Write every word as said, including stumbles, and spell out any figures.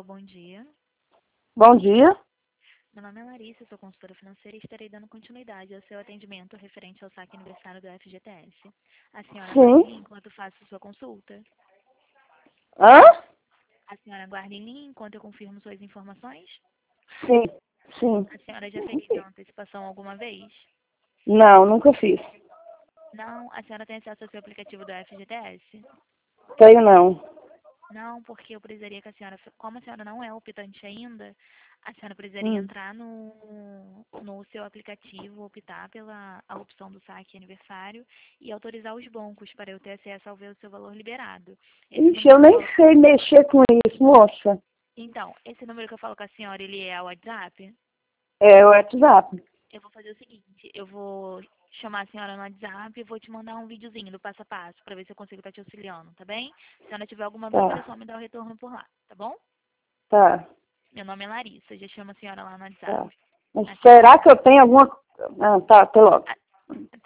bom dia. Bom dia. Meu nome é Larissa, sou consultora financeira e estarei dando continuidade ao seu atendimento referente ao saque aniversário do F G T S. A senhora aguarde em Sim. linha enquanto faço sua consulta. Hã? A senhora aguarde em linha enquanto eu confirmo suas informações. Sim. Sim. A senhora já fez uma antecipação alguma vez? Não, nunca fiz. Não. A senhora tem acesso ao seu aplicativo do F G T S? Tenho não. Não, porque eu precisaria que a senhora, como a senhora não é optante ainda, a senhora precisaria Hum. entrar no, no seu aplicativo, optar pela a opção do saque aniversário e autorizar os bancos para eu ter acesso ao ver o seu valor liberado. Esse Ixi, número eu que eu nem falo, sei mexer com isso, moça. então, esse número que eu falo com a senhora, ele é o WhatsApp? É o WhatsApp. Eu vou fazer o seguinte, eu vou chamar a senhora no WhatsApp e vou te mandar um videozinho do passo a passo para ver se eu consigo estar te auxiliando, tá bem? Se a senhora tiver alguma dúvida, é Tá, só me dar o retorno por lá, tá bom? tá, Meu nome é Larissa, já chamo a senhora lá no WhatsApp. tá. Mas Até será logo. que eu tenho alguma... Ah, tá, até logo.